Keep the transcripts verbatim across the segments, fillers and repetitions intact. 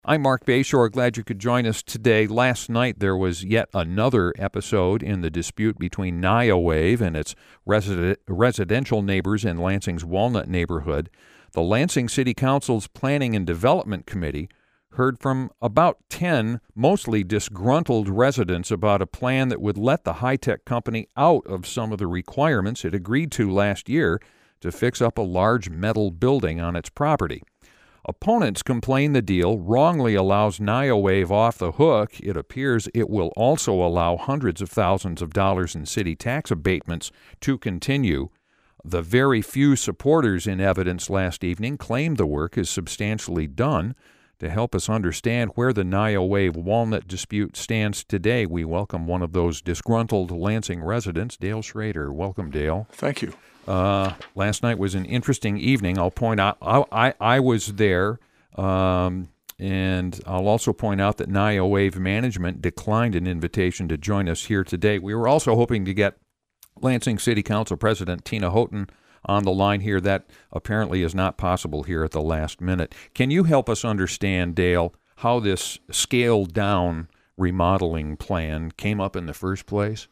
I'm Mark Bayshore. Glad you could join us today. Last night, there was yet another episode in the dispute between Niowave and its resident, residential neighbors in Lansing's Walnut neighborhood. The Lansing City Council's Planning and Development Committee heard from about ten mostly disgruntled residents about a plan that would let the high-tech company out of some of the requirements it agreed to last year to fix up a large metal building on its property. Opponents complain the deal wrongly allows Niowave off the hook. It appears it will also allow hundreds of thousands of dollars in city tax abatements to continue. The very few supporters in evidence last evening claimed the work is substantially done. To help us understand where the Niowave Walnut dispute stands today, we welcome one of those disgruntled Lansing residents, Dale Schrader. Welcome, Dale. Thank you. Uh, last night was an interesting evening. I'll point out, I, I, I was there, um, and I'll also point out that Niowave management declined an invitation to join us here today. We were also hoping to get Lansing City Council President Tina Houghton on the line here. That apparently is not possible here at the last minute. Can you help us understand, Dale, how this scaled-down remodeling plan came up in the first place?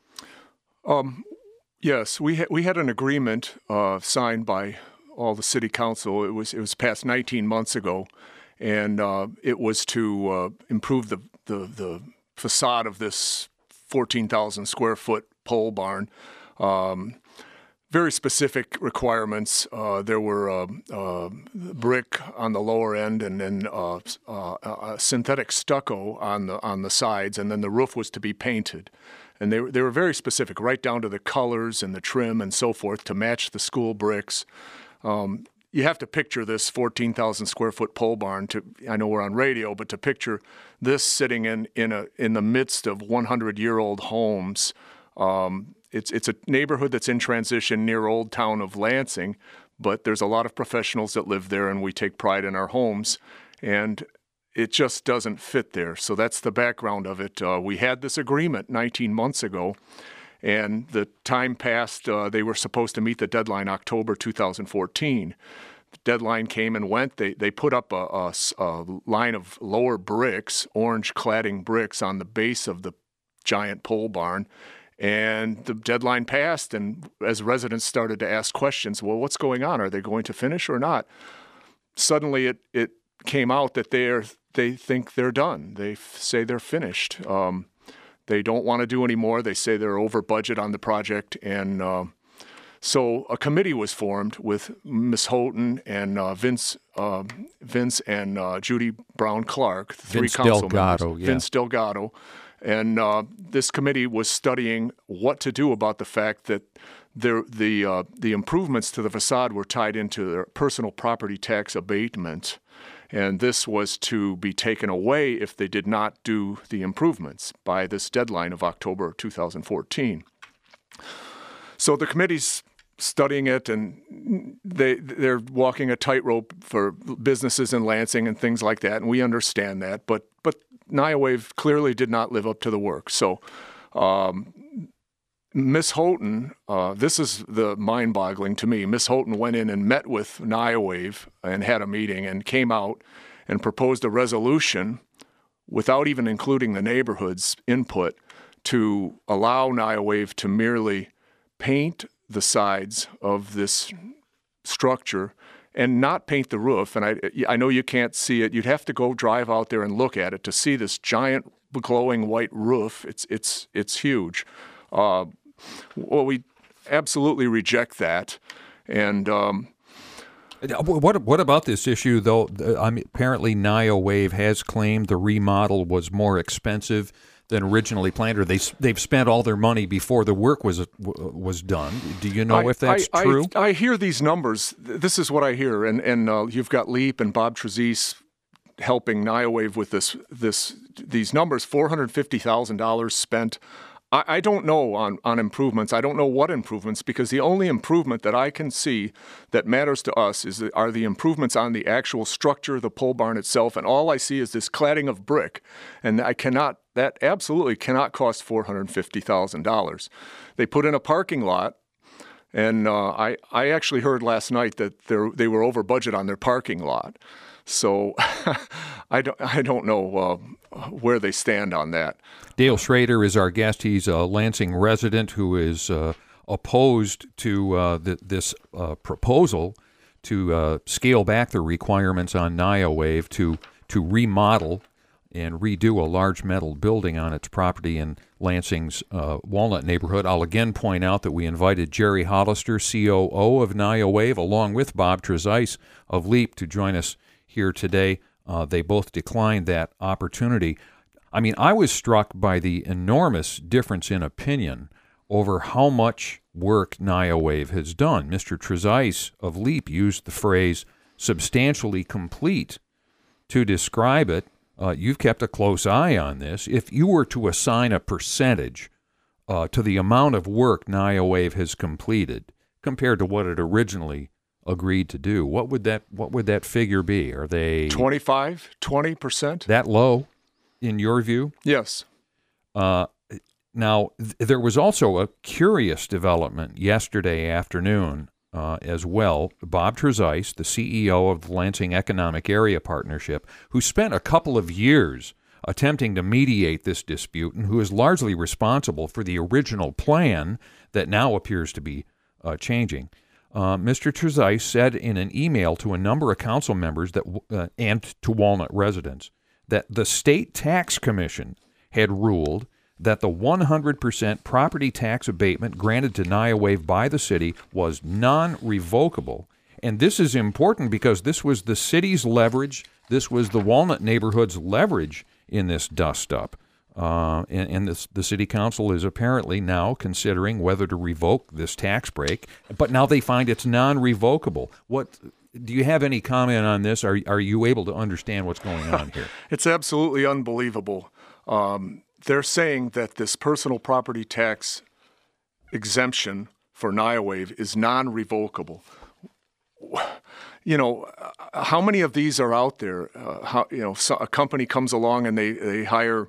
Um. Yes, we ha- we had an agreement uh, signed by all the city council. It was it was passed nineteen months ago, and uh, it was to uh, improve the, the the facade of this fourteen thousand square foot pole barn. Um, very specific requirements. Uh, there were uh, uh, brick on the lower end, and then uh, uh, uh, synthetic stucco on the on the sides, and then the roof was to be painted. And they were, they were very specific, right down to the colors and the trim and so forth to match the school bricks. Um, you have to picture this fourteen thousand square foot pole barn. To I know we're on radio, but to picture this sitting in in a in the midst of one hundred year old homes. Um, it's it's a neighborhood that's in transition near Old Town of Lansing, but there's a lot of professionals that live there, and we take pride in our homes. And it just doesn't fit there. So that's the background of it. Uh, we had this agreement nineteen months ago, and the time passed. Uh, they were supposed to meet the deadline October two thousand fourteen. The deadline came and went. They they put up a, a, a line of lower bricks, orange cladding bricks, on the base of the giant pole barn. And the deadline passed, and as residents started to ask questions, well, what's going on? Are they going to finish or not? Suddenly it it came out that they're they think they're done. They f- say they're finished. Um, they don't want to do any more. They say they're over budget on the project. And uh, so a committee was formed with Miz Houghton and uh, Vince uh, Vince and uh, Judy Brown Clark, three Vince council Delgado, members. yeah. Vince Delgado. And uh, this committee was studying what to do about the fact that there, the uh, the improvements to the facade were tied into their personal property tax abatement. And this was to be taken away if they did not do the improvements by this deadline of October two thousand fourteen. So the committee's studying it, and they, they're walking a tightrope for businesses in Lansing and things like that, and we understand that. But but Niowave clearly did not live up to the work. So um, Miz Houghton, uh, this is the mind-boggling to me. Miz Houghton went in and met with Niowave and had a meeting and came out and proposed a resolution without even including the neighborhood's input to allow Niowave to merely paint the sides of this structure and not paint the roof. And I, I know you can't see it. You'd have to go drive out there and look at it to see this giant glowing white roof. It's it's it's huge. Uh, well, we absolutely reject that. And um, what what about this issue, though? I mean, apparently Niowave has claimed the remodel was more expensive than originally planned, or they they've spent all their money before the work was was done. Do you know I, if that's I, true? I, I hear these numbers. This is what I hear, and and uh, you've got Leap and Bob Trezise helping Niowave with this this these numbers. Four hundred fifty thousand dollars spent. I, I don't know on, on improvements. I don't know what improvements, because the only improvement that I can see that matters to us is the, are the improvements on the actual structure of the pole barn itself. And all I see is this cladding of brick, and I cannot. That absolutely cannot cost four hundred fifty thousand dollars. They put in a parking lot, and uh, I I actually heard last night that they they were over budget on their parking lot. So I don't I don't know uh, where they stand on that. Dale Schrader is our guest. He's a Lansing resident who is uh, opposed to uh, th- this uh, proposal to uh, scale back the requirements on Niowave to to remodel and redo a large metal building on its property in Lansing's uh, Walnut neighborhood. I'll again point out that we invited Jerry Hollister, C O O of Niowave, along with Bob Trezise of LEAP to join us here today. Uh, they both declined that opportunity. I mean, I was struck by the enormous difference in opinion over how much work Niowave has done. Mister Trezise of LEAP used the phrase substantially complete to describe it. Uh, you've kept a close eye on this. If you were to assign a percentage uh, to the amount of work Niowave has completed compared to what it originally agreed to do, what would that what would that figure be? Are they twenty-five, twenty percent? That low, in your view? Yes. Uh, now, th- there was also a curious development yesterday afternoon uh, as well. Bob Trezise, the C E O of the Lansing Economic Area Partnership, who spent a couple of years attempting to mediate this dispute and who is largely responsible for the original plan that now appears to be uh, changing. Uh, Mister Trezise said in an email to a number of council members that uh, and to Walnut residents that the State Tax Commission had ruled that the one hundred percent property tax abatement granted to Niowave by the city was non-revocable. And this is important because this was the city's leverage, this was the Walnut neighborhood's leverage in this dust-up. Uh, and and this, the city council is apparently now considering whether to revoke this tax break, but now they find it's non-revocable. What do you have any comment on this? Are are you able to understand what's going on here? It's absolutely unbelievable. Um, they're saying that this personal property tax exemption for Niowave is non-revocable. You know, how many of these are out there? Uh, how, you know, so a company comes along and they, they hire,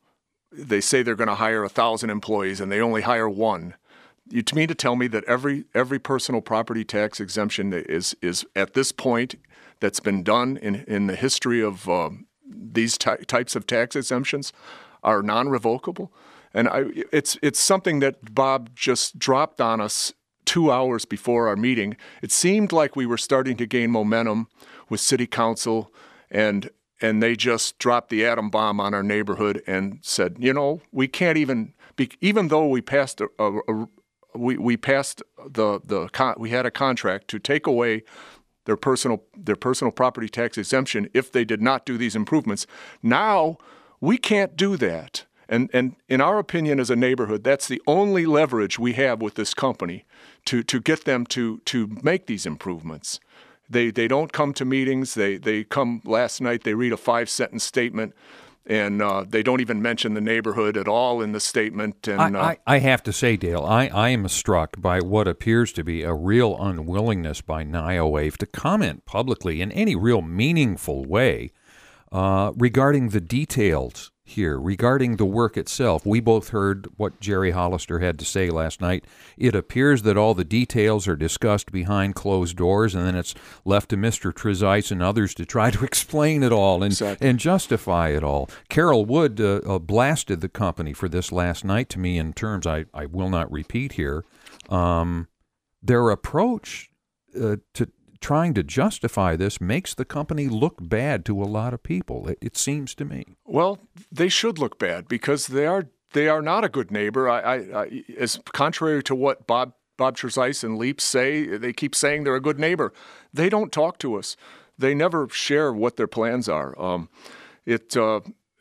they say they're going to hire a thousand employees and they only hire one. You to me to tell me that every every personal property tax exemption is is at this point that's been done in in the history of um, these ty- types of tax exemptions are non-revocable, and I, it's it's something that Bob just dropped on us two hours before our meeting. It seemed like we were starting to gain momentum with City Council, and and they just dropped the atom bomb on our neighborhood and said, you know, we can't even be, even though we passed a, a, a we we passed the the con- we had a contract to take away their personal their personal property tax exemption if they did not do these improvements. Now we can't do that. And and in our opinion as a neighborhood, that's the only leverage we have with this company to, to get them to to make these improvements. They they don't come to meetings. They they come last night, they read a five-sentence statement, and uh, they don't even mention the neighborhood at all in the statement. And I, uh, I, I have to say, Dale, I, I am struck by what appears to be a real unwillingness by Niowave to comment publicly in any real meaningful way uh, regarding the details here, regarding the work itself. We both heard what Jerry Hollister had to say last night. It appears that all the details are discussed behind closed doors, and then it's left to Mister Trezise and others to try to explain it all and, exactly. and justify it all. Carol Wood uh, uh, blasted the company for this last night to me in terms I, I will not repeat here. Um, their approach uh, to trying to justify this makes the company look bad to a lot of people, it, it seems to me. Well, they should look bad because they are they are not a good neighbor. I, I, I as contrary to what Bob Bob Trezise and LEAP say, they keep saying they're a good neighbor. They don't talk to us. They never share what their plans are. Um, it uh,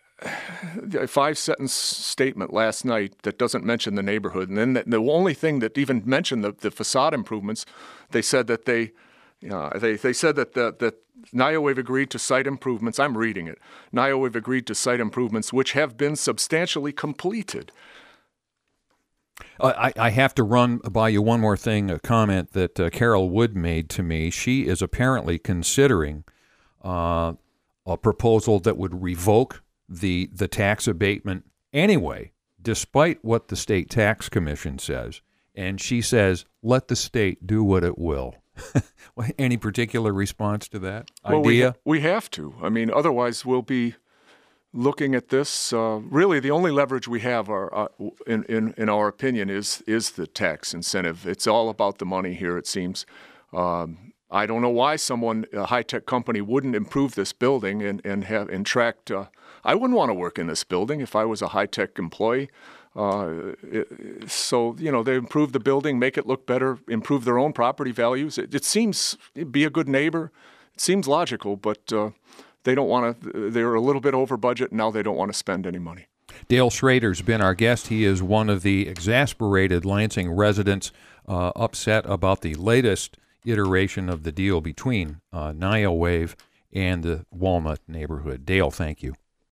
a five sentence statement last night that doesn't mention the neighborhood, and then the, the only thing that even mentioned the, the facade improvements, they said that they. Yeah, they they said that the, that Niowave agreed to site improvements. I'm reading it. Niowave agreed to site improvements which have been substantially completed. Uh, I, I have to run by you one more thing, a comment that uh, Carol Wood made to me. She is apparently considering uh, a proposal that would revoke the the tax abatement anyway, despite what the State Tax Commission says. And she says, let the state do what it will. Any particular response to that well, we, idea? ha- we have to. I mean, otherwise we'll be looking at this. Uh, really, the only leverage we have, are, uh, in, in in our opinion, is is the tax incentive. It's all about the money here, it seems. Um, I don't know why someone, a high-tech company, wouldn't improve this building and and have and attract. Uh, I wouldn't want to work in this building if I was a high-tech employee. Uh, it, so, you know, they improve the building, make it look better, improve their own property values. It, it seems, be a good neighbor. It seems logical, but uh, they don't want to, they're a little bit over budget, and now they don't want to spend any money. Dale Schrader's been our guest. He is one of the exasperated Lansing residents uh, upset about the latest iteration of the deal between uh, Niowave and the Walnut neighborhood. Dale, thank you.